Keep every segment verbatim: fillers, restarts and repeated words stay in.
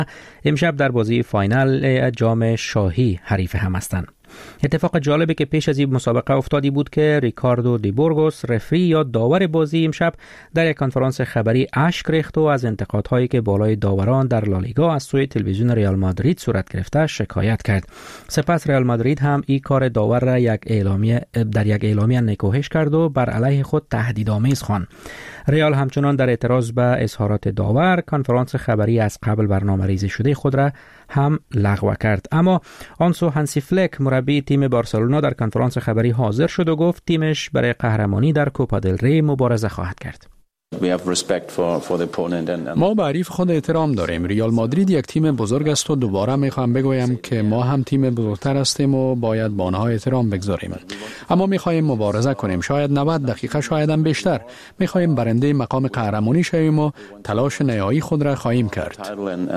امشب در بازی فاینال جام شاهی حریف هم هستند. اتفاق جالبی که پیش از این مسابقه افتادی بود که ریکاردو دی بورگوس رفری یا داور بازی امشب در یک کنفرانس خبری اشک ریخت و از انتقادهایی که بالای داوران در لالیگا از سوی تلویزیون ریال مادرید صورت گرفته شکایت کرد. سپس ریال مادرید هم این کار داور را یک اعلامیه در یک اعلامیه نکوهش کرد و بر علیه خود تهدیدآمیز خواند. ریال همچنان در اعتراض به اظهارات داور کنفرانس خبری از قبل برنامه‌ریزی شده خود را هم لغو کرد. اما آنسو هانسی فلیک مربی تیم بارسلونا در کنفرانس خبری حاضر شد و گفت تیمش برای قهرمانی در کوپا دل ری مبارزه خواهد کرد. ما به حریف خود احترام داریم. ریال مادرید یک تیم بزرگ است و دوباره میخوام بگویم که ما هم تیم بزرگتر هستیم و باید به آنها احترام بگذاریم. اما میخوایم مبارزه کنیم، شاید نود دقیقه، شاید هم بیشتر. میخوایم برنده مقام قهرمانی شویم و تلاش نهایی خود را خواهیم کرد.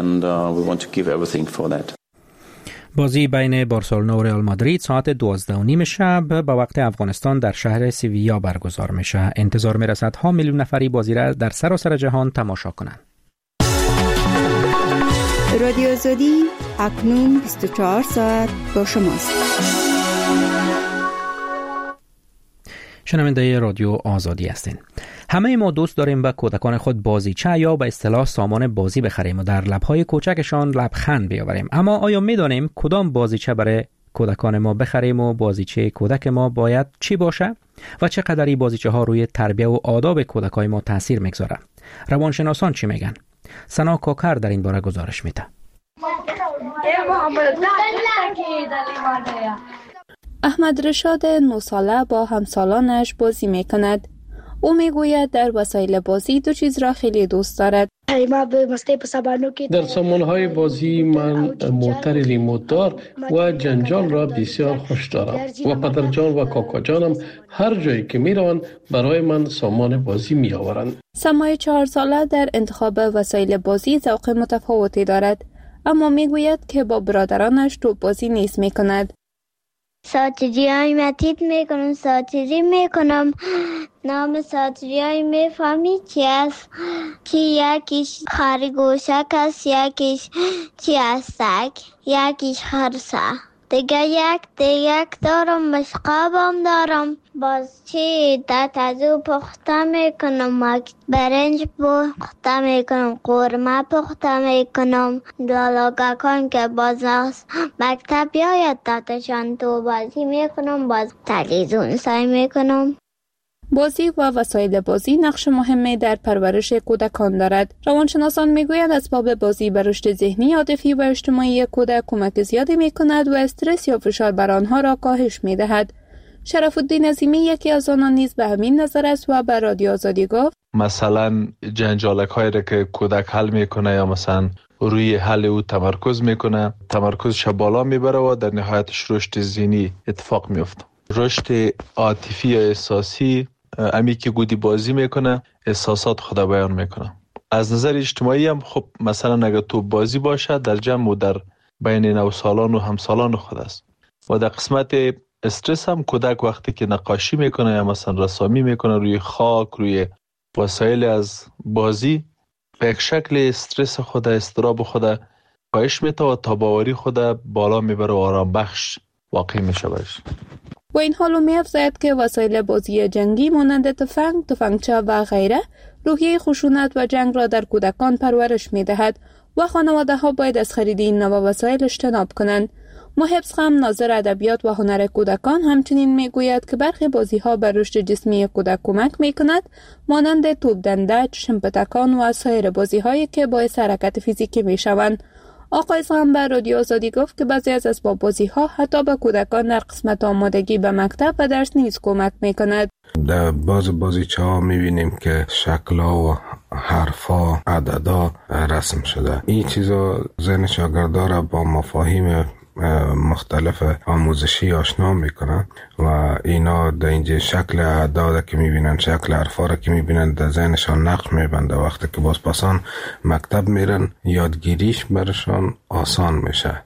بازی بین بارسلونا و ریال مادرید ساعت دوازده و نیم شب به وقت افغانستان در شهر سیویا برگزار میشه. انتظار میرسد ها میلیون نفری بازی را در سراسر جهان تماشا کنند. رادیو آزادی اکنون بیست و چهار ساعت با شماست. شنونده رادیو آزادی هستین. همه ما دوست داریم به کودکان خود بازیچه یا به اصطلاح سامان بازی بخریم و در لبهای کوچکشان لبخند بیاوریم. اما آیا می‌دانیم کدام بازیچه برای کودکان ما بخریم و بازیچه کودک ما باید چی باشه و چقدر این بازیچه ها روی تربیت و آداب کودکای ما تاثیر میگذاره؟ روانشناسان چی میگن؟ سنا کوکر در این باره گزارش میده. احمد رشاد نه ساله با همسالانش بازی میکند. او میگوید در وسایل بازی دو چیز را خیلی دوست دارد. در سامانهای بازی من موتر ریموت دار و جنجال را بسیار خوش دارم و پدرجان و کاکاجانم هر جایی که میروند برای من سامان بازی می آورند. سمای چهار ساله در انتخاب وسایل بازی ذوق متفاوتی دارد، اما میگوید که با برادرانش توپ بازی نیز میکند. ساتجی های متید میکنم، ساتجی میکنم. نام ساتجی های میفهمی چی است؟ چی یکیش خرگوشک است، یکیش چی است سگ، یکیش خرسه. دیگه یک دیگه دارم، مشقابم دارم. باز چی دتازو پخته میکنم، برنج پخته میکنم، قورمه پخته میکنم. دالاگکان که باز مکتب بیاید دتشان تو بازی میکنم، باز تلویزیون سعی میکنم. بازی و وسایل بازی نقش مهمی در پرورش کودکان دارد. روانشناسان میگویند اسباب بازی به رشد ذهنی، عاطفی و اجتماعی کودک کمک زیادی میکند و استرس یا فشار بر آنها را کاهش میدهد. شرف الدین عظیمی یکی از آنان نیز به همین نظر است و به رادیو آزادی گفت مثلا جنجالک هایی را که کودک حل میکنه یا مثلا روی حل او تمرکز میکنه، تمرکزش بالا میبره و در نهایتش رشد ذهنی اتفاق میفته. رشد عاطفی یا احساسی، امی که گودی بازی میکنه احساسات خود بیان میکنه. از نظر اجتماعی هم خب مثلا اگر تو بازی باشه در جمع و در بین نوسالان و همسالان خود است. و در قسمت استرس هم کودک وقتی که نقاشی میکنه یا مثلا رسامی میکنه روی خاک، روی وسایل از بازی، به یک شکل استرس خود، استراب خود کاهش میده و تاباوری خود بالا میبره و آرام بخش واقع میشه برش. با این حال می افزاید که وسایل بازی جنگی مانند تفنگ، تفنگچه و غیره روحیه خشونت و جنگ را در کودکان پرورش می دهد و خانواده ها باید از خرید این نوع وسایل اجتناب کنند. محب خم ناظر ادبیات و هنر کودکان همچنین می گوید که برخی بازی ها بر رشد جسمی کودک کمک می کند، مانند توپ دنده، چشم پتکان و سایر بازی هایی که باعث حرکت فیزیکی می شوند. آقای خم به رادیو آزادی گفت که بعضی از اسباب بازی ها حتی به کودکان در قسمت آمادگی به مکتب و درس نیز کمک می کند. در باز بازیچه ها می بینیم که شکل‌ها و حرفا، عددا رسم شده. این چیزا ذهن شاگردا را با مفاهیم مختلف آموزشی آشنا میکنن و اینا در اینجا شکل اعداد که میبینن، شکل حرفا را که میبینن در ذهنشان نقش میبنده. وقتی که باز پسان مکتب میرن یادگیریش برشان آسان میشه.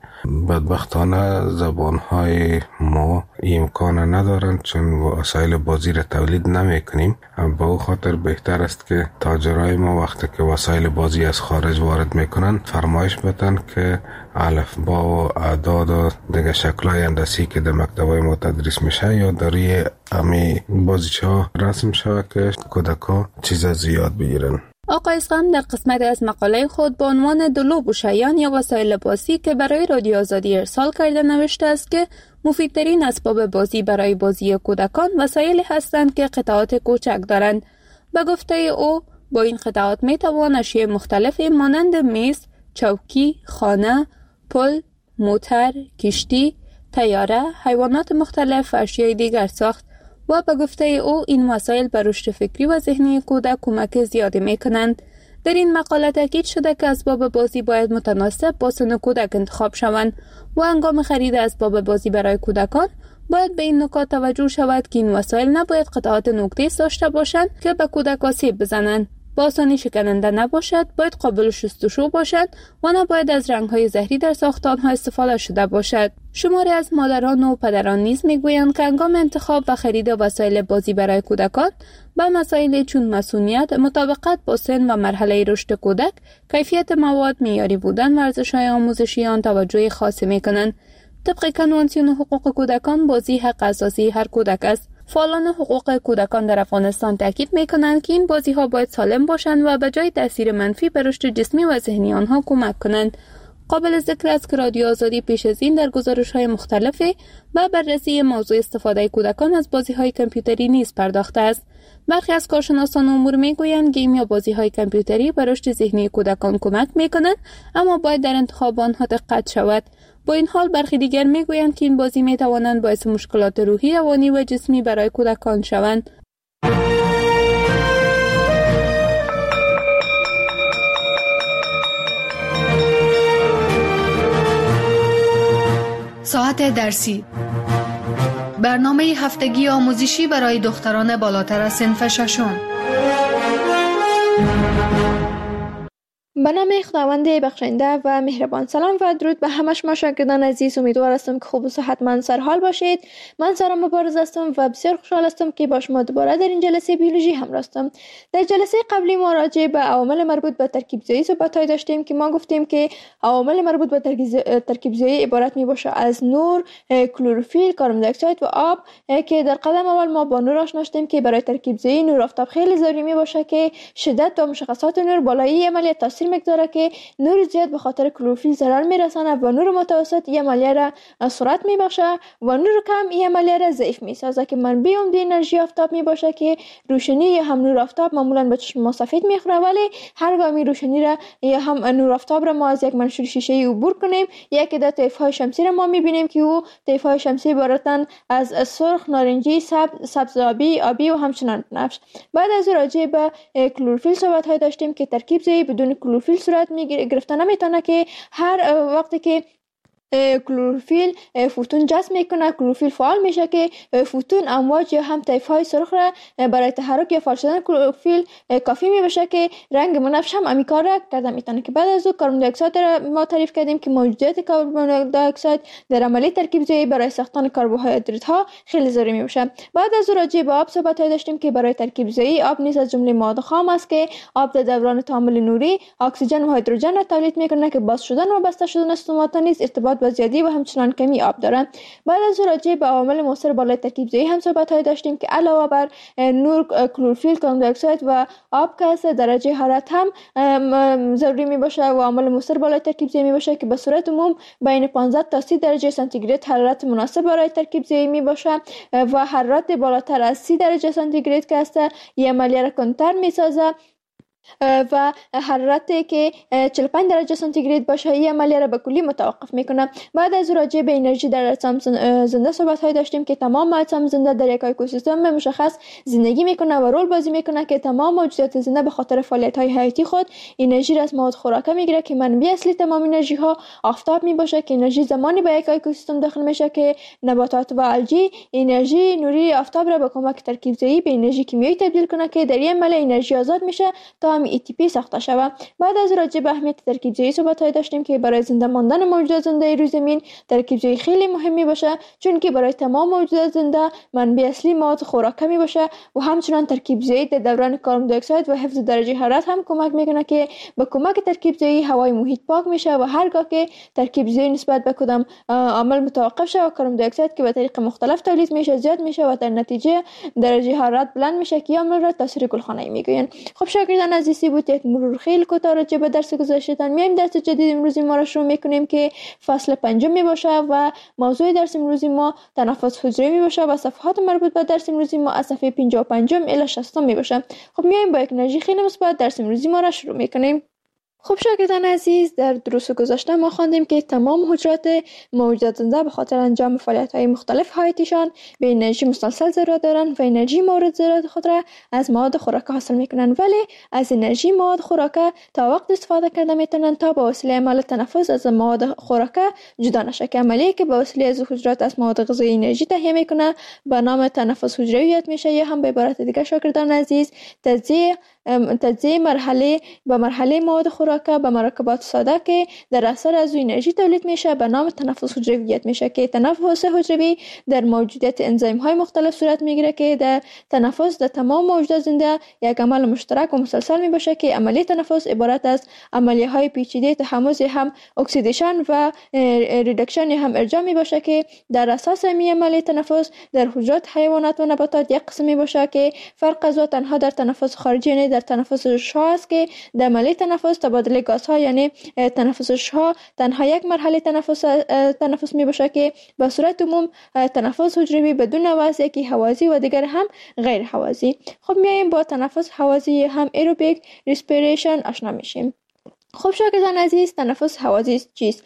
بدبختانه زبانهای ما امکان ندارند چون وسایل بازی را تولید نمی کنیم. به او خاطر بهتر است که تاجرای ما وقتی که وسایل بازی از خارج وارد میکنن فرمایش بدن که الفبا و اعداد و دیگه شکلهای هندسی که در مکتبای ما تدریس میشه یا در روی امی بازیچه ها رسم شود که کودکا چیز زیاد بگیرن. آقای اسقم در قسمت از مقاله خود با عنوان دلوب و شیان یا وسایل بازی که برای رادیو آزادی ارسال کرده نوشته است که مفیدترین اسباب بازی برای بازی کودکان وسایلی هستند که قطعات کوچک دارند. به گفته او با این قطعات می توان اشیاء مختلفی مانند میز، چوکی، خانه، پل، موتر، کشتی، طیاره، حیوانات مختلف و اشیاء دیگر ساخت. و به گفته او این وسایل بر رشد فکری و ذهنی کودک کمک زیادی می کنند. در این مقاله تاکید شده که اسباب بازی باید متناسب با سن کودک انتخاب شوند و هنگام خرید اسباب بازی برای کودکان باید به این نکات توجه شود که این وسایل نباید قطعات نقطه‌ای داشته باشند که به کودک آسیب بزنند، با آسانی شکننده نباشد، باید قابل شستشو باشد و نباید از رنگ‌های زهری در ساختان‌ها استفاده شده باشد. شماری از مادران و پدران نیز میگویند که هنگام انتخاب و خرید وسایل بازی برای کودکان به مسائل چون مسئولیت، مطابقت با سن و مرحله رشد کودک، کیفیت مواد، معیاری بودن، ورزش‌های آموزشی آن توجه خاصی می‌کنند. طبق کنوانسیون حقوق کودکان بازی حق اساسی هر کودک است. فعالان حقوق کودکان در افغانستان تاکید می‌کنند که این بازی‌ها باید سالم باشند و به جای تاثیر منفی به رشد جسمی و ذهنی آنها کمک کنند. قابل ذکر است که رادیو آزادی پیش از این در گزارش‌های مختلفی و بررسی موضوع استفاده کودکان از بازی‌های کامپیوتری نیز پرداخته است. برخی از کارشناسان امور می‌گویند گیم یا بازی‌های کامپیوتری به رشد ذهنی کودکان کمک می‌کنند، اما باید در انتخاب آنها دقت شود. با این حال برخی دیگر می‌گویند که این بازی می‌توانند باعث مشکلات روحی، روانی و جسمی برای کودکان شوند. ساعت درسی، برنامه هفتگی آموزشی برای دختران بالاتر از صنف ششم. به نام خداوند بخشنده و مهربان. سلام و درود به همه شما شاگردان عزیز. امیدوار هستم که خوب و صحتمند سرحال باشید. من سارا مبارز هستم و بسیار خوشحال هستم که با شما دوباره در این جلسه بیولوژی همراه هستم. در جلسه قبلی ما راجع به عوامل مربوط به ترکیب زایی صحبت داشتیم که ما گفتیم که عوامل مربوط به ترکیب زایی عبارت می باشه از نور، کلروفیل، کربن دی اکساید و آب، که در قدم اول ما با نور آشنا شدیم که برای ترکیب زایی نور آفتاب خیلی ضروری می باشه که شدت و مشخصات نور بالایی عملیات تاثیر مقداره که نور زیاد به خاطر کلروفیل ضرر میرسانه و نور متوسط این عملیه را سرعت میبخشه و نور کم این عملیه را ضعیف میسازه که منبع عمده انرژی آفتاب میباشه که روشنی یا هم نور آفتاب معمولا به چشم ما سفید میخوره، ولی هرگامی روشنی را یا هم نور آفتاب را ما از یک منشور شیشه‌ای عبور کنیم، یکی در طیف‌های شمسی را ما میبینیم که او طیف‌های شمسی عبارتند از سرخ، نارنجی، سبز، سبز آبی، آبی و همچنان بنفش. بعد از راجع به کلروفیل صحبت های داشتیم که ترکیب زایی بدون کلروفیل صورت می گرفته نمیتونه، که هر وقتی که کلروفیل فوتون جذب میکنه، کلروفیل فعال میشه که فوتون امواج یا هم طیف‌های سرخ را برای تحرک یا فعال شدن کلروفیل کافی میبشه که رنگ بنفش هم همین کار را کرده میتونه. که بعد از او کربن دی اکساید را ما تعریف کردیم که موجودیت کربن دی اکساید در عملیه ترکیب زایی برای ساختن کربوهیدرات ها خیلی ضروری میشه. بعد از او راجع به آب صحبت داشتیم که برای ترکیب زایی آب نیز از جمله مواد خام است که آب در دوران تعامل نوری اکسیژن و هیدروژن را تولید میکنه که باز شدن و بسته شدن استومات نیز ارتباط با زیادی و همچنان کمی آب دارند. بعد از راجع به عوامل مؤثر بالای ترکیب زایی هم صحبت های داشتیم که علاوه بر نور، کلروفیل، کربن دی اکساید و آب که است، درجه حرارت هم ضروری می باشه و عامل مؤثر بالای ترکیب زایی می باشه که به صورت عموم بین پانزده تا سی درجه سانتیگراد حرارت مناسب برای ترکیب زایی می باشه و حرارت بالاتر از سی درجه سانتیگراد که است این عملیه را کندتر می سازه و حرارتی که چهل و پنج درجه سانتیگراد باشه این عملیه را به کلی متوقف میکنه. بعد از راجع به انرژی در اجسام زنده صحبت های داشتیم که تمام اجسام زنده در یک اکوسیستم مشخص زندگی میکنه و رول بازی میکنه که تمام موجودات زنده به خاطر فعالیت های حیاتی خود انرژی را از مواد خوراکه میگیره که منبع اصلی تمام انرژی ها آفتاب میباشه که انرژی زمانی به یک اکوسیستم داخل میشه که نباتات و الگی انرژی نوری آفتاب را به کمک ترکیب زایی به انرژی کیمیایی تبدیل کنه که در این عملیه انرژی آزاد میشه تا هم ای تی پی ساخته شود. بعد از راجع به اهمیت ترکیب‌زایی صحبت‌های داشتیم که برای زنده ماندن موجودات زنده روی زمین ترکیب‌زایی خیلی مهمی باشه، چون که برای تمام موجودات زنده منبع اصلی مواد خوراک می باشه و همچنان ترکیب‌زایی در دوران کربن دی اکساید و حفظ درجه حرارت هم کمک میکنه که با کمک ترکیب‌زایی هوای محیط پاک میشه و هرگاه که ترکیب‌زایی نسبت به کدام عامل متوقف شه و کربن دی اکساید که به طریق مختلف تولید میشه زیاد میشه و در نتیجه درجه حرارت بلند میشه که عامل را تاثیر گلخانه‌ای میگوین. خب شاگردان عزیزی بود یک مرور خیلی کوتاه راجع به درس گذشته‌تان. میایم درس جدید امروزی ما را شروع میکنیم که فصل پنجم می باشه و موضوع درس امروزی ما تنفس حجروی می باشه و صفحات مربوط به درس امروزی ما از صفحه پنجاه و پنج الی شصت می باشه. خب میایم با یک انرژی خیلی مثبت درس امروزی ما را شروع میکنیم. خب شاگردان عزیز، در دروس گذشته ما خواندیم که تمام حجرات موجودات زنده به خاطر انجام فعالیت‌های مختلف حیاتیشان به انرژی مسلسل ضرورت دارند و انرژی مورد ضرورت خود را از مواد خوراک حاصل میکنند، ولی از انرژی مواد خوراک تا وقت استفاده کرده میتونند تا به وسیله عمل تنفس از مواد خوراک جدا نشه، که عملی که به وسیله از حجرات از مواد غذایی انرژی تهیه میکنه به نام تنفس حجرویت میشه، یا هم به عبارت دیگه شاگردان عزیز تجزیه تجزیه مرحله به مرحله مواد خوراک به مرکبات ساده که در اثر از انرژی تولید میشه به نام تنفس حجرویت میشه، که تنفس حجروی در موجودیت انزیم های مختلف صورت میگیره که در تنفس در تمام موجودات زنده یک عمل مشترک و مسلسل می باشه، که عملیه تنفس عبارت از عملیه های پیچیده تحمض هم اکسیدیشن و ریدکشن هم ارجاع می باشه، که در اساس می عملیه تنفس در حجرات حیوانات و نباتات یک قسم می باشه که فرق از تنها در تنفس خارجی یعنی در تنفس شها است، که در عملیه تنفس تبادل گازها یعنی تنفس شها تنها یک مرحله تنفس تنفس می باشه، که به صورت عموم تنفس حجروی بدون وضع یکی هوازی و دیگر هم غیر هوازی. خب میایم با تنفس هوازی هم ایروبیک ریسپیریشن آشنا میشیم. خب شاگردان عزیز، تنفس هوازی چیست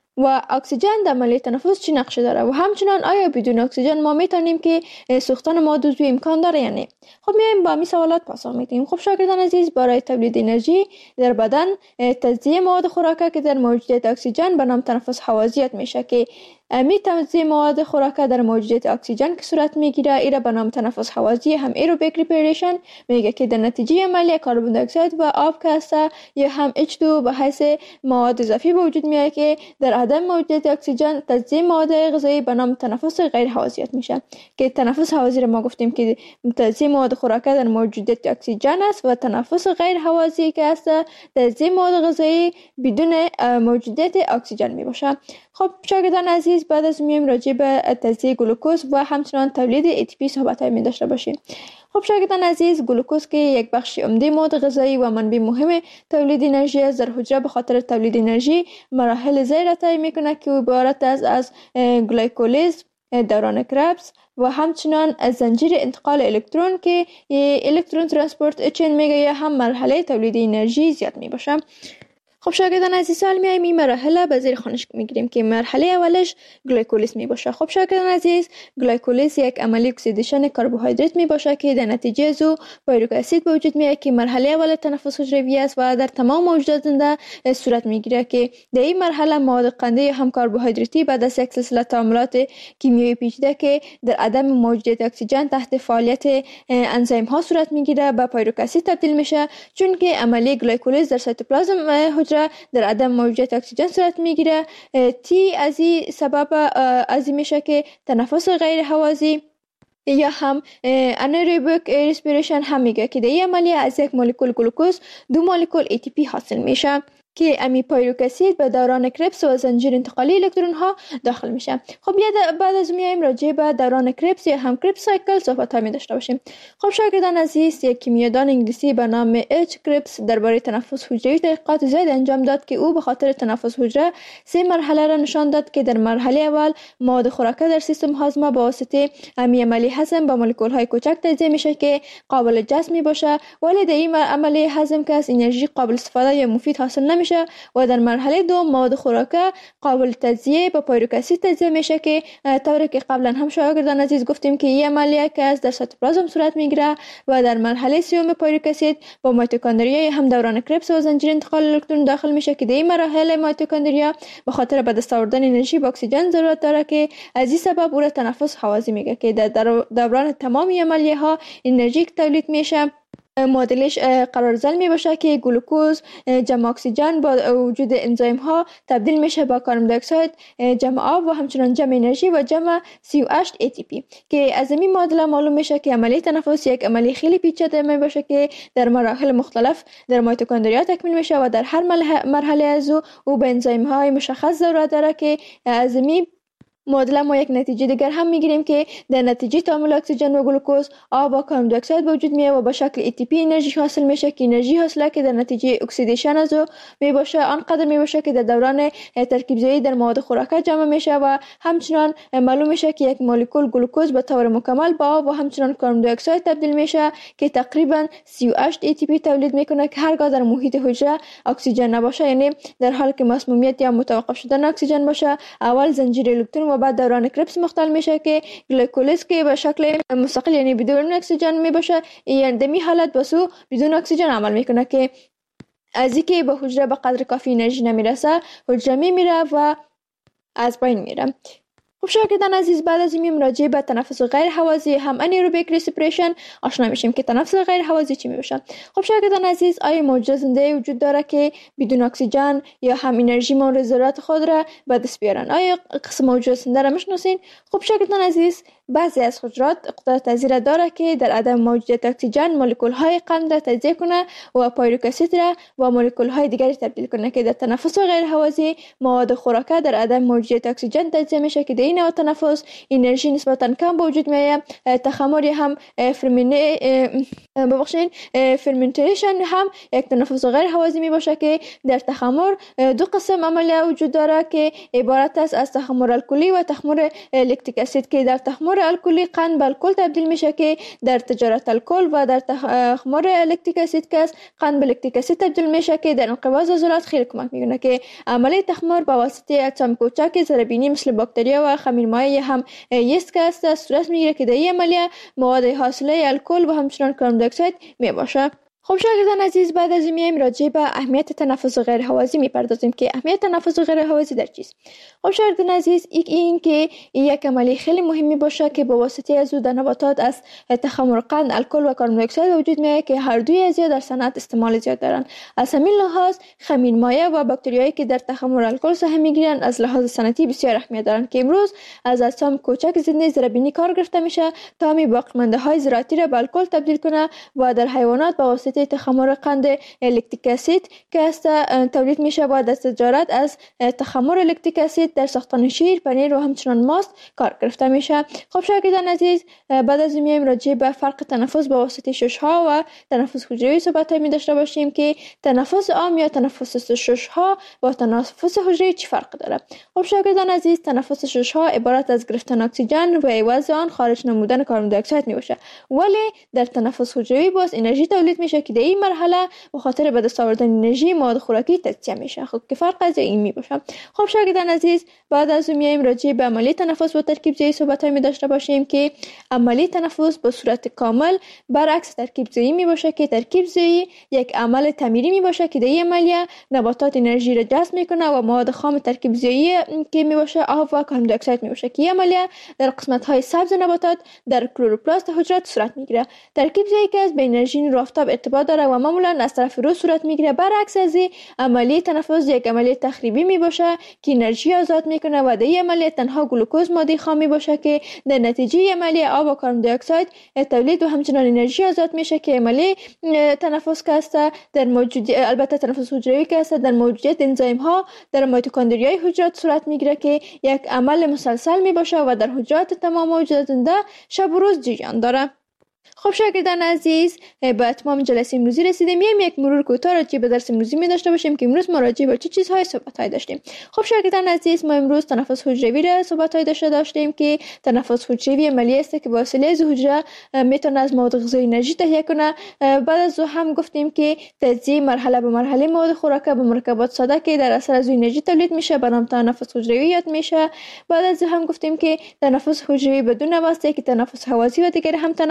و اکسیژن در عملیه تنفس چی نقش داره و همچنان آیا بدون اکسیژن ما میتونیم که سوختن مواد عضوی امکان داره یا نه؟ خب میایم با می سوالات پاسخ میدیم. خب شاگردان عزیز، برای تولید انرژی در بدن تجزیه مواد خوراک که در موجودیت اکسیژن به نام تنفس هوازیت میشه، که می تجزیه مواد خوراک در موجودیت اکسیژن که صورت میگیره ایره به نام تنفس هوازی هم ایروبیک ریسپیریشن میگه، که در نتیجه عملیه کربن دی اکساید و آب که هست یا هم اچ دو به حیث مواد اضافی به وجود میاد، که در عدم موجودیت اکسیژن تجزیه مواد غذایی به نام تنفس غیر هوازیت میشه، که تنفس هوازی رو ما گفتیم که تجزیه مواد خوراک در موجودیت اکسیژن است و تنفس غیر هوازی که هست تجزیه مواد غذایی بدون موجودیت اکسیژن می باشه. خب شاگردان عزیز، بعد از میایم راجع به تجزیه گلوکوز و همچنان تولید ای تی پی صحبت‌های می داشته باشیم. خب شاگردان عزیز، گلوکوز که یک بخش عمده مواد غذایی و منبع مهم تولید انرژی است، در حجره به خاطر تولید انرژی مراحل زیر را طی میکنه که عبارت است از گلایکولیز، دوران کربس و همچنان از زنجیر انتقال الکترون که الکترون ترانسپورت چین میگه، یا هم مرحله تولید انرژی زیاد می باشه. خب شاگردان عزیز، سال میایم این مرحله به زیر خانش میگیریم که مرحله اولش گلایکولیز می باشه. خب شاگردان عزیز، گلایکولیز یک عملی اکسیدیشن کربوهیدرات می باشه که در نتیجه از او پیرویک اسید به وجود میاد، که مرحله اول تنفس حجروی است و در تمام موجودات زنده صورت میگیره، که در این مرحله مواد قنده یا هم کربوهیدراتی بعد از یک سلسله تعاملات کیمیایی پیچیده که در عدم موجودیت اکسیژن تحت فعالیت انزیم ها صورت میگیره به پیرویک اسید تبدیل میشه، چون که عملی گلایکولیز در سایتوپلازم در عدم موجودیت اکسیژن صورت میگیره. تی از این سبب از این میشه که تنفس غیر هوازی یا هم انایروبیک ریسپیریشن هم میگه، که در این عملیه از یک مولکول گلوکوز دو مولکول ای تی پی حاصل میشه، که امی پیرویک اسید به دوران کربس و زنجیر انتقالی الکترون ها داخل میشه. خب بعد از میایم راجع به دوران کربس یا هم کربس سایکل صحبت ها می داشته باشیم. خب شاگردان عزیز، یک کیمیادان انگلیسی به نام اچ کربس درباره تنفس حجروی تحقیقات زیاد انجام داد، که او به خاطر تنفس حجره سه مرحله را نشان داد، که در مرحله اول مواد خوراکه در سیستم هاضمه با واسطه امی عملی هضم با مولکول های کوچک تجزیه میشه که قابل جذب می باشه، ولی در این عملی هضم که از انرژی قابل استفاده یا مفید حاصل نمیشه، و در مرحله دوم مواد خوراکه قابل تجزیه با پیرویک اسید تجزیه میشه، که طوری که قبلا هم شاگردان عزیز گفتیم که این عملیه که از در سایتوپلازم صورت میگیره، و در مرحله سوم پیرویک اسید با میتوکندریا هم دوران کربس و زنجیر انتقال الکترون داخل میشه، که در این مرحله میتوکندریا به خاطر به دست آوردن انرژی با اکسیژن ضرورت داره، که از این سبب او را تنفس هوازی میگه، که در دوران تمامی عملیه ها انرژی تولید میشه معادلش قرارزل می باشه که گلوکوز جمع اکسیژن با وجود انزیم ها تبدیل میشه با کربن دی اکساید جمع آب و همچنان جمع انرژی و جمع سی و هشت ای تی پی که از این معادله معلوم میشه که عملیه تنفس یک عملیه خیلی پیچیده می باشه که در مراحل مختلف در میتوکندریا تکمیل میشه و در هر مرحله از او او به انزیم های مشخص ضرورت داره که از این معادله ما یک نتیجه دیگر هم میگیریم که در نتیجه تعامل اکسیژن و گلوکوز آب و کربن دی اکساید به وجود میاد و به شکل ای تی پی انرژی حاصل میشه که انرژی حاصله که در نتیجه اکسیدیشن از او می باشه آنقدر می باشه که در دوران ترکیب زایی در مواد خوراکه جمع میشه و همچنان معلوم میشه که یک مولکول گلوکوز به طور مکمل با آب و همچنان کربن دی اکساید تبدیل میشه که تقریبا سی و هشت ای تی پی تولید میکنه که هرگاه در محیط حجره اکسیژن نباشه، یعنی در حالی که مسمومیت یا متوقف شدن اکسیژن باشه، اول زنجیره الکترون و بعد دوران کربس مختل میشه که گلیکولیز که به شکل مستقل یعنی بدون اکسیژن می باشه، یعنی دمی حالت بسو بدون اکسیژن عمل میکنه که از اینکه به حجره به قدر کافی انرژی نمیرسه حجره میمیره و از بین میره. خب شاگردان عزیز، بعد از این راجع به تنفس غیر هوازی هم انیروبیک ریسپیریشن آشنا میشیم که تنفس غیر هوازی چی میشه. خب شاگردان عزیز، آیا موجود زنده وجود داره که بدون اکسیژن یا هم انرژی مورد ضرورت خود را به دست بیارن؟ آیا قسم موجود زنده را میشناسین؟ خب شاگردان عزیز، بعضی از حجرات قدرت تجزیه داره که در عدم موجودیت اکسیژن مولکول های قند را تجزیه کنه و پایروک اسید را با مولکول های دیگری تبدیل کنه که در تنفس غیر هوازی مواد خوراکه در عدم موجودیت اکسیژن تجزیه میشه که در این نوع تنفس انرژی نسبتا کم به وجود میاد. تخمر هم فرمینه ببخشید فرمنتیشن هم یک تنفس غیر هوازی می باشه که در تخمر دو قسم عملیه وجود داره که عبارت است از تخمر الکلی و تخمر لکتیک اسید که در تخمر الکلی قند به الکل تبدیل میشه که در تجارت الکل و در تخمر لکتیک اسید که قند به لکتیک اسید تبدیل میشه که در انقباض عضلات خیلی کمک میکنه که عملیه تخمر با واسطه اجسام کوچک ضربینی مثل باکتریا و خمیرمایع هم یست که است صورت میگیره که در این عملیه مواد حاصله الکل و همچنان کربن دی اکساید می باشه. خب شاگردان عزیز، بعد از این میایم راجع به اهمیت تنفس غیر هوازی میپردازیم که اهمیت تنفس غیر هوازی در چیست. خب شاگردان عزیز، یک این که یک عملی خیلی مهمی باشه که با واسطه از او در نباتات از تخمر قند الکل و کربن دی اکساید وجود میاد که هر دوی از در صنعت استعمال زیاد دارن. از همین لحاظ خمیرمایع و باکتریایی که در تخمر الکل سهم میگیرن از لحاظ صنعتی بسیار اهمیت دارن که امروز از اجسام کوچک زنده ضربینی کار گرفته میشه تا می باقیمانده های زراعتی را به الکل تبدیل کنه و در حیوانات با واسطه تخمر قند لکتیک اسید که است تولید میشه با دست تجارت از تخمر لکتیک اسید در ساختن شیر، پنیر و همچنان ماست کار گرفته میشه. خب شاگردان عزیز، بعد از این میایم راجع به فرق تنفس با واسطه ششها و تنفس حجروی صحبت می داشته باشیم که تنفس عام یا تنفس ششها با تنفس حجروی چه فرق داره. خب شاگردان عزیز، تنفس ششها عبارت از گرفتن اکسیژن و عوض آن خارج نمودن کربن دی اکساید میشه، ولی در تنفس حجروی باز انرژی تولید میشه که در این مرحله به خاطر به دست آوردن انرژی مواد خوراکی تجزیه میشه. خب که فرق از این می باشه. خب شاگردان عزیز، بعد از اون میایم راجع به عملیه تنفس و ترکیب زایی صحبت می داشته باشیم که عملیه تنفس به صورت کامل برعکس ترکیب زایی می باشه که ترکیب زایی یک عمل تعمیری می باشه که در این عملیه نباتات انرژی را جذب میکنه و مواد خام ترکیب زایی که می باشه آب و کربن دی اکساید می باشه که این عملیه در قسمت های سبز نباتات در کلروپلاست حجرات صورت میگیره. ترکیب زایی که از به انرژی نور آفتاب ارتباط داره و معمولا از طرف رو صورت میگیره. برعکس از عملیه تنفس یک عملیه تخریبی می باشه که انرژی آزاد میکنه و در این عملیه تنها گلوکوز ماده خام می باشه که در نتیجه عملیه آب و کربن دی اکساید تولید و همچنان انرژی آزاد میشه که عملیه تنفس که است در موجودیت البته تنفس حجروی که است در موجودیت انزیم ها در میتوکندریای حجرات صورت میگیره که یک عمل مسلسل می باشه و در حجرات تمام موجودات زنده شب و روز جریان داره. خب شاگردان عزیز، به اتمام جلسه امروزی رسیدیم. میایم یک مرور کوتاه راجع به درس امروزی می داشته باشیم که امروز ما راجع به چه چیزهای صحبت‌های داشتیم. خب شاگردان عزیز، ما امروز تنفس حجروی را صحبت‌های داشته داشتیم که تنفس حجروی عملیه است که با وسیله از حجره میتونه از مواد غذایی انرژی تهیه کنه. بعد از اون هم گفتیم که تجزیه مرحله به مرحله مواد خوراکه به مرکبات ساده که در اثر از انرژی تولید میشه به نام تنفس حجروی یاد میشه. بعد از اون هم گفتیم که تنفس حجروی بدون واسطه که تنفس هوازی و دیگر هم تنفس غیر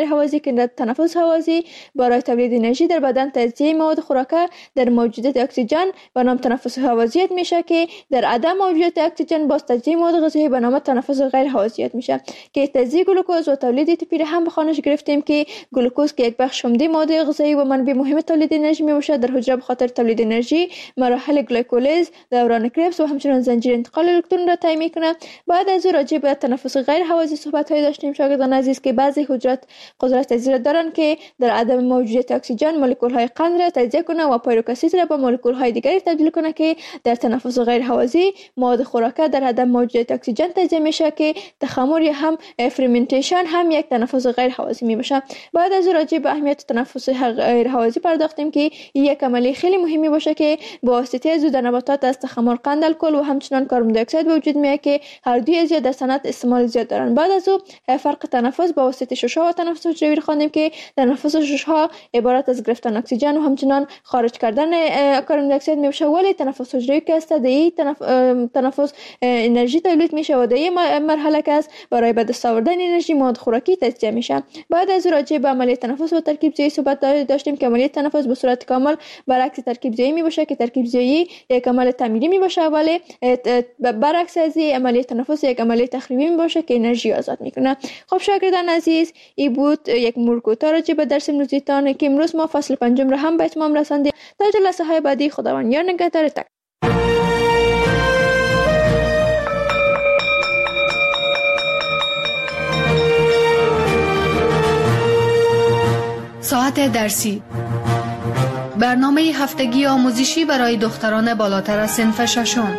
غیر هوازی که در تنفس هوازی برای تولید انرژی در بدن تجزیه مواد خوراکه در موجودیت اکسیژن به نام تنفس هوازیت میشه که در عدم موجودیت اکسیژن باز تجزیه مواد غذایی به نام تنفس غیر هوازیت میشه که تجزیه گلوکوز و تولید ای تی پی هم به خانش گرفتیم که گلوکوز که یک بخش عمده ماده غذایی و منبع مهم تولید انرژی میباشد در حجره به خاطر تولید انرژی مراحل گلیکولیز دوران کربس و همچنین زنجیر انتقال الکترون را طی میکنه. بعد از راجع به تنفس غیر هوازی صحبت های داشتیم شاگردان عزیز که بعضی حجرات قدرت تجزیه دارند که در عدم موجودیت اکسیژن مولکول های قند را تجزیه کنه و پیروک اسید را به مولکول های دیگری تبدیل کنه که در تنفس غیر هوازی مواد خوراکه در عدم موجودیت اکسیژن تجزیه میشه که تخمر یا هم فرمنتیشن هم یک تنفس غیر هوازی میباشه. بعد از راجع به اهمیت تنفس غیر هوازی پرداختیم که یک عملیه خیلی مهمی باشه که با واسطه از در نباتات از تخمر قند الکل و همچنان کربن دی اکساید به وجود میاد که هر دوی زیاد در صنعت استعمال زیاد دارن. بعد از او فرق تنفس با واسطه شش‌ها و تنفس حجروی خواندیم که تنفس شش‌ها عبارت از گرفتن اکسیژن و همچنان خارج کردن کربن دی اکساید میشه، ولی تنفس حجروی که است در این تنف... تنفس انرژی تولید میشه و در این مرحله که است برای به دست آوردن انرژی مواد خوراکی تجزیه میشه. بعد از راجع به عملیه تنفس و ترکیب زیایی صحبت داشتیم که عملیه تنفس به صورت کامل برعکس ترکیب زیایی میباشه که ترکیب زیایی یک عمل تعمیری میباشه، ولی برعکس از این عملیه تنفس یک عملیه تخریبی میباشه که انرژی آزاد میکنه. خب شاگردان عزیز، این بود یک مرکوتا راجع به درس امروزیتان که امروز ما فصل پنجم را هم به اتمام رساندیم. تا جلسه های بعدی خداوند یار نگهدار. تک ساعت درسی، برنامه هفتگی آموزشی برای دختران بالاتر از صنف ششم.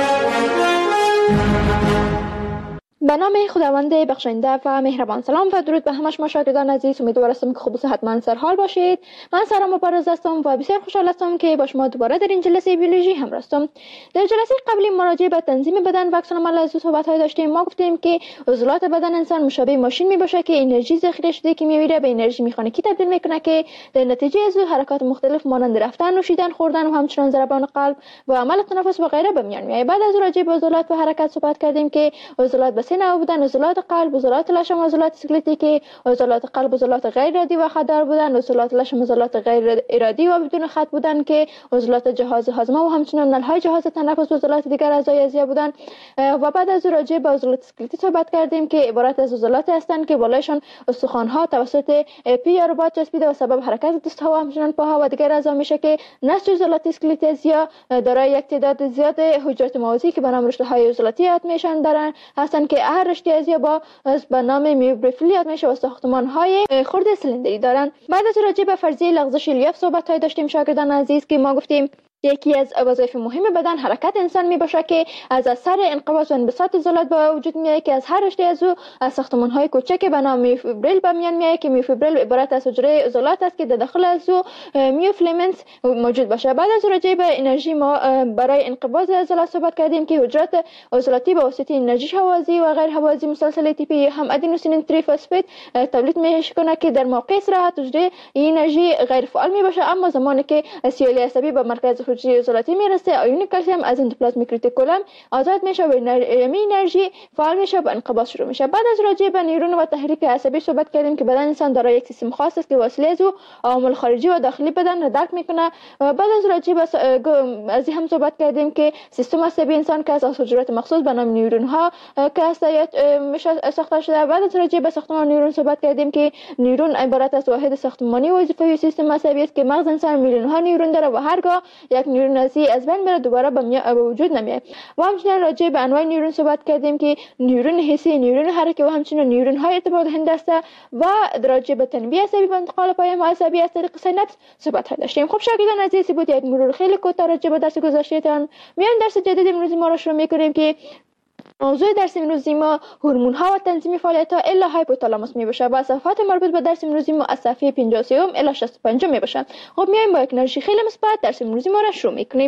به نام خداوند بخشنده و مهربان. سلام و درود به همه شما شاگردان عزیز. امیدوار هستم که خوب و صحتمند سرحال باشید. من سارا مبارز هستم و بسیار خوشحال هستم که با شما دوباره در این جلسه بیولوژی همراه هستم. در جلسه قبلی مراجعه به تنظیم بدن و عکس العمل از صحبت‌های داشتیم. ما گفتیم که عضلات بدن انسان مشابه ماشین میباشه که انرژی ذخیره شده که میمیره به انرژی مکانیکی تبدیل میکنه که در نتیجه از حرکات مختلف مانند رفتن، نوشیدن، خوردن و همچنین ضربان قلب و عمل تنفس و غیره به میان میاد. بعد از راجع به عضلات و حرکت صحبت کردیم که عضلات به سه نوع بودن: عضلات قلب، عضلات لشم و عضلات اسکلتی که عضلات قلب عضلات غیر ارادی و خطدار بودن، عضلات لشم عضلات غیر ارادی و بدون خط بودن که عضلات جهاز هاضمه و همچنین نلهای جهاز تنفس و عضلات دیگر اعضای اعضایی بودن. و بعد از راجع به عضلات اسکلتی صحبت کردیم که عبارت از عضلات هستند که بالایشان استخوان‌ها توسط پی یا رباط چسبیده و سبب حرکت دست‌ها و همچنین پاها و دیگر اعضا میشه که نسج عضلات اسکلتی اعضا دارای یک تعداد زیاد حجرات موازی که به نام رشته‌های عضلاتی یاد میشن دارن هستند که هر رشته اعضا با به نام میوبریفیل یاد میشه و ساختمان‌های خرد سلندری دارن. بعد از راجع به فرضیه لغزش الیاف صحبت‌های داشتیم شاگردان عزیز که ما گفتیم یکی از وظایف مهم بدن حرکت انسان میباشه که از اثر انقباض و انبساط عضلات به وجود میاد که از هر رشته از او از ساختمان‌های کوچک به نام میوفیبریل به میان میاد که میوفیبریل عبارت از حجره عضلات است که در داخل از او میوفیلامنت موجود باشه. بعد از راجع به انرژی ما برای انقباض عضلات صحبت کردیم که حجرات عضلاتی به واسطه انرژی هوازی و غیر هوازی مسلسل ای تی پی هم ادنوسین تریفسفید تولید میکنه که در موقع استراحت حجره انرژی غیر فعال میباشه، اما زمانی که سیالی عصبی به مرکز حجره عضلاتی میرسه آیون کلسیم از اندوپلازمیک ریتیکولم آزاد میشه و انرژی فعال میشه و انقباض شروع میشه. بعد از راجع به نیورون و تحریک عصبی صحبت کردیم که بدن انسان دارای یک سیستم خاص است که وسیله از او عوامل خارجی و داخلی بدن را درک میکنه. و بعد از راجع به از هم صحبت کردیم که سیستم عصبی انسان که از حجرات مخصوص به نام نیورون ها که میشه ساخته شده. بعد از راجع به ساختمان نیورون صحبت کردیم که نیورون عبارت از واحد ساختمانی وظیفه‌ای سیستم عصبی است که مغز انسان میلیون ها نیورون داره و هرگاه یک نیورون از از بین بره دوباره به وجود نمیاد. و همچنین راجع به انواع نیورون صحبت کردیم که نیورون حسی، نیورون حرکی و همچنین نیورون های ارتباط دهنده است. و راجع به تنبیه عصبی و انتقال پیام عصبی از طریق سیناپس صحبت داشتیم. خب شاگردان عزیز، بود یک مرور خیلی کوتاه راجع به درس گذشتهتان. میان درس جدید امروزی ما را شروع می‌کنیم که موضوع درس امروزی ما هورمون ها و تنظیم فعالیت ها الا هایپوتالاموس می باشه و صفحات مربوط به درس امروزی ما از صفحه پنجاه و سه الی شصت و پنج می باشه. خب میایم با یک انرژی خیلی مثبت درس امروزی ما را شروع میکنیم.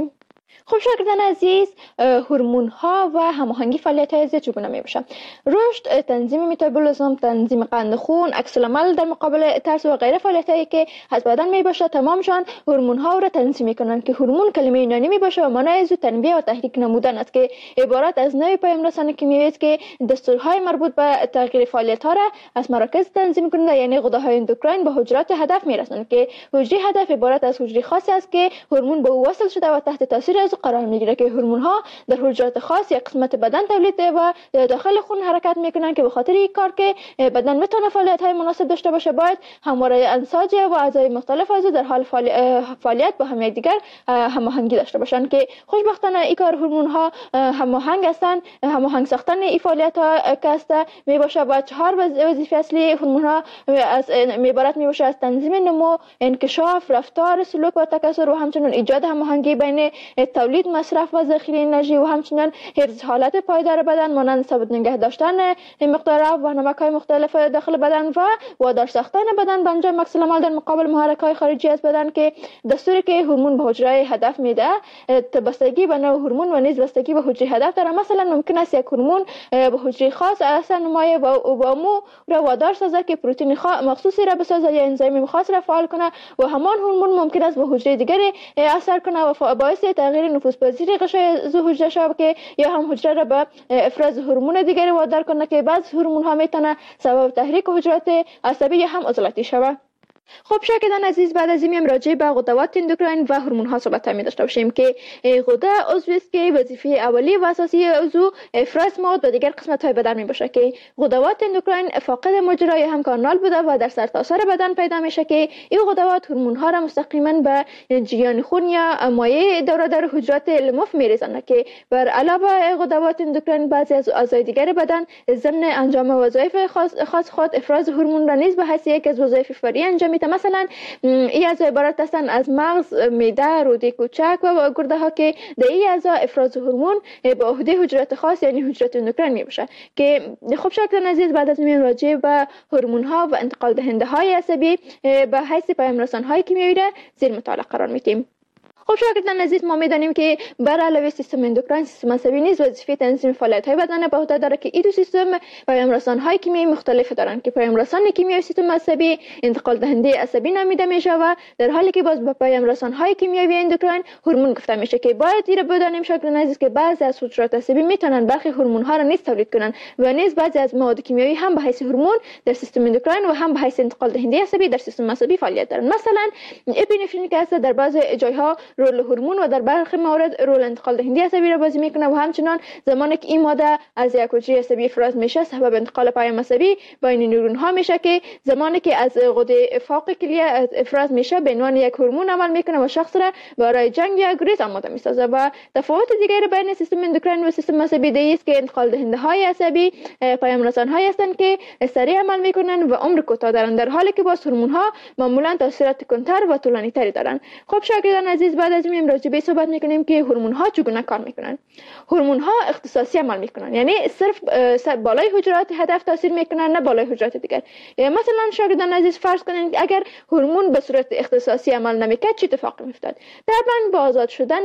خب شاگردان عزیز، هورمون ها و هماهنگی فعالیت های زیاد چگونه می باشه؟ رشد، تنظیم متابولیسم، تنظیم قند خون، عکس العمل در مقابل ترس و غیره فعالیت هایی که از بدن می باشه تمامشان هورمون ها را تنظیم می کنند که هورمون کلمه یونانی می باشه و معنای از تنبیه و تحریک نمودن است که عبارت از نوع پیام رسان کیمیایی است که دستورهای مربوط به تغییر فعالیت ها را از مراکز تنظیم کننده یعنی غده‌های اندوکراین به حجرات هدف می رسانند که حجره هدف عبارت از حجره خاصی است که هورمون به او وصل شده و تحت تاثیر از قرار میگیره که هورمون ها در حجرات خاص یا قسمت بدن تولید و داخل خون حرکت میکنن که به خاطر این کار که بدن میتونه فعالیت های مناسب داشته باشه باید همواره انساج و اعضای مختلف از در حال فعالیت با هم دیگر هماهنگی داشته باشن که خوشبختانه این کار هورمون ها هماهنگ هستن. هماهنگ ساختن این فعالیت ها که می باشه با چهار وظیفه اصلی هورمون ها از عبارت می باشه از تنظیم نمو، انکشاف، رفتار، سلوک و تکثر و همچنین ایجاد هماهنگی بین تولید، مصرف و ذخیره انرژی و همچنین حفظ حالت پایدار بدن مانند ثابت نگه داشتن مقدار آب و نمک‌های مختلف داخل بدن و وادار ساختن بدن به انجام عکس العمل در مقابل محرک‌های خارجی از بدن که دستوری که هورمون به حجره هدف میده بستگی به نوع هورمون و نیز بستگی به حجره هدف داره. مثلا ممکن است یک هورمون به حجره خاص اثر نمایه و با مو را وادار سازه که پروتئین مخصوصی را بسازه یا انزیم خاص را فعال کنه و همان هورمون ممکن است به حجره دیگری اثر کنه و باعث تغییر نفوذپذیری غشای ذو حجره شود که یا هم حجره را به افراز هورمون دیگری وادار کنه که بعض هورمون ها میتونه سبب تحریک حجرات عصبی یا هم عضلاتی شود. خب شاگردان عزیز، بعد از این میم راجع به غدوات اندوکراین و هورمون ها صحبت می داشته باشیم که غده عضوی است که وظیفه اولی و اساسی عضو افراز مواد و دیگر قسمت های بدن می باشه که غدوات اندوکراین فاقد مجرای هم کانال بوده و در سرتاسر بدن پیدا میشه که این غدوات هورمون ها را مستقیما به جریان خون یا مایع دور در حجرات لمف میریزند که بر علاوه غدوات اندوکراین بعضی از اعضای دیگر بدن ضمن انجام وظایف خاص, خاص خود افراز هورمون را نیز به حیث یک از وظایف فرعی انجام میده. مثلا این اعضا عبارت هستند از مغز، معده، روده کوچک و گرده ها که در این اعضا افراز هورمون به عهده حجرات خاص یعنی حجرات اندوکراین می باشه که خب شاگردان عزیز، بعد از این راجع به هورمون ها و انتقال دهنده های عصبی به حیث پیام رسان های کیمیایی را زیر مطالعه قرار میدیم. خب شاگردان عزیز، ما میدانیم که بر علاوه سیستم اندوکراین سیستم عصبی نیز وظیفه تنظیم فعالیت های بدن به عهده داره که این دو سیستم پیام رسان های کیمیایی مختلف دارند که پیام رسان کیمیایی سیستم عصبی انتقال دهنده عصبی نامیده میشه و در حالی که باز به پیام رسان های کیمیایی اندوکراین هورمون گفته میشه که باید این را بدانیم شاگردان عزیز که بعضی از حجرات عصبی میتونن برخی هورمون ها را نیز تولید کنن و نیز بعضی از مواد کیمیایی هم به حیث هورمون در سیستم اندوکراین و هم به حیث انتقال دهنده عصبی در سیستم عصبی فعالیت دارند. مثلا اپینفرین که در بعضی جایها رول هورمون و در برخی موارد رول انتقال دهنده عصبی را بازی میکنه و همچنان زمانی که این ماده از یک حجره عصبی افراز میشه سبب انتقال پیام عصبی بین نورون ها میشه که زمانی که از غده فاق کلیه افراز میشه به عنوان یک هورمون عمل میکنه و شخص را برای جنگ یا گریز آماده میسازه. و تفاوت دیگری بین سیستم اندوکراین و سیستم عصبی دیگه است که انتقال دهنده های عصبی پیام رسان های هستند که سریع عمل میکنن و عمر کوتاه دارن در حالی که باز هورمون ها معمولا تاثیرات کنتر و طولانی تری دارن. خب شاگردان عزیز، بعد از این راجع به صحبت میکنیم که هورمون ها چگونه کار میکنن. هورمون ها اختصاصی عمل میکنن، یعنی صرف بالای حجرات هدف تاثیر میکنن نه بالای حجرات دیگر. مثلا شاگردان عزیز فرض کنید اگر هورمون به صورت اختصاصی عمل نمیکرد چه اتفاقی میافتاد؟ طبعا با آزاد شدن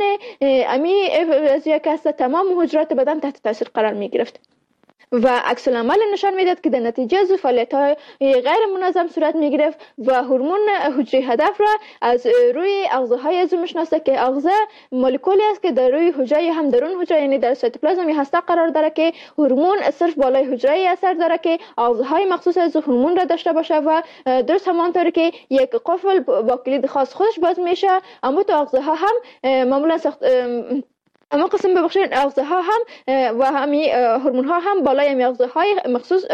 امی از یک است تمام حجرات بدن تحت تاثیر قرار میگرفت و عکس العمل نشان میداد که در نتیجه از فعالیت‌های غیر منظم صورت میگرفت و هورمون حجره هدف را از روی اغذاهای عضو میشناسه که اغذا مولکولی است که در روی حجره هم درون حجره یعنی در سایتوپلازم یا هسته قرار داره که هورمون صرف بالای حجره اثر داره که اغذاهای مخصوص از هورمون را داشته باشه و درست همانطوری که یک قفل با کلید خاص خودش باز میشه اما تو اغذاها هم معمولا سخت اما قسم ببخشید اغذاها هم و همی هورمون ها هم بالای می اغذاهای مخصوص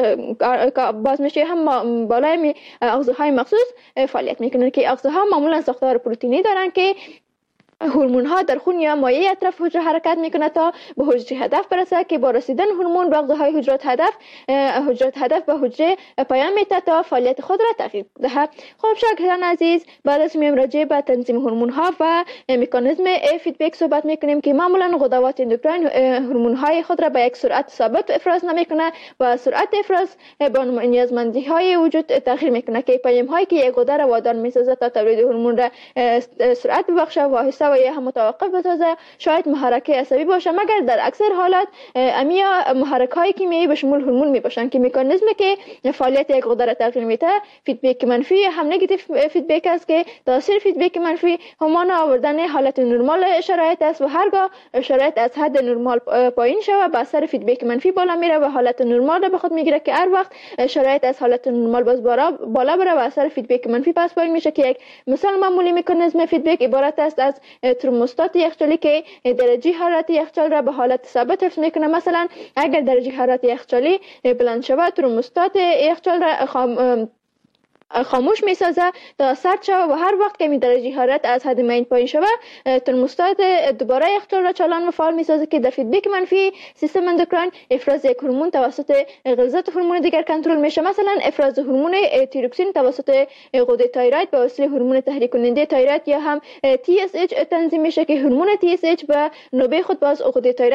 باز میشه هم بالای می اغذاهای مخصوص فعالیت میکنن که اغذاها معمولا ساختار پروتئینی دارن که هورمون ها در خون یا مایع اطراف حجره حرکت میکنه تا به حجره هدف برسه که با رسیدن هورمون به اغذاهای حجرات هدف حجرات هدف به حجره پیام میده تا فعالیت خود را تغییر دهد. خب شاگردان عزیز، بعد از میم راجع به تنظیم هورمون ها و مکانیزم فیدبک صحبت میکنیم که معمولا غدوات اندوکراین هورمون های خود را به یک سرعت ثابت افراز نمیکنه و سرعت افراز با نیازمندی های وجود تغییر میکنه که پیام هایی که یک غده را وادار میسازه تا تولید هورمون را سرعت ببخشه و آهسته و یا هم متوقف بسازه، شاید محرک عصبی باشه، مگر در اکثر حالات امیا محرک های کیمیایی به شمول هورمون می باشن که مکانیزمی که فعالیت یک غده را تغییر میده فیدبک منفی هم نگاتیو فیدبک است که تاثیر فیدبک منفی همان آوردن حالت نرمال شرایط است و هرگاه شرایط از حد نرمال پایین شوه به اثر فیدبک منفی بالا میره و حالت نرمال را به خود میگیره که هر وقت شرایط از حالت نرمال باز بالا بره و اثر فیدبک منفی پس پایین میشه که یک مثال معمولی مکانیزم فیدبک عبارت است از ترموستات یخچالی که درجه حرارت یخچال را به حالت ثابت حفظ میکنه. مثلا اگر درجه حرارت یخچالی بلند شود ترموستات یخچال را خام خاموش میسازه تا سرد شود و هر وقت که می درجه حرارت از حد معین پایین شود ترموستات دوباره یخچال را چالان و فعال میسازه که در فیدبک منفی سیستم اندوکراین افراز یک هورمون توسط غلظت هورمون دیگر کنترل میشه. مثلا افراز هورمون تیروکسین توسط غده تایروید به وسیله هورمون تحریک کننده تایروید یا هم تی اس اچ تنظیم میشه که هورمون تی اس اچ به نوبه خود باز غده تایروید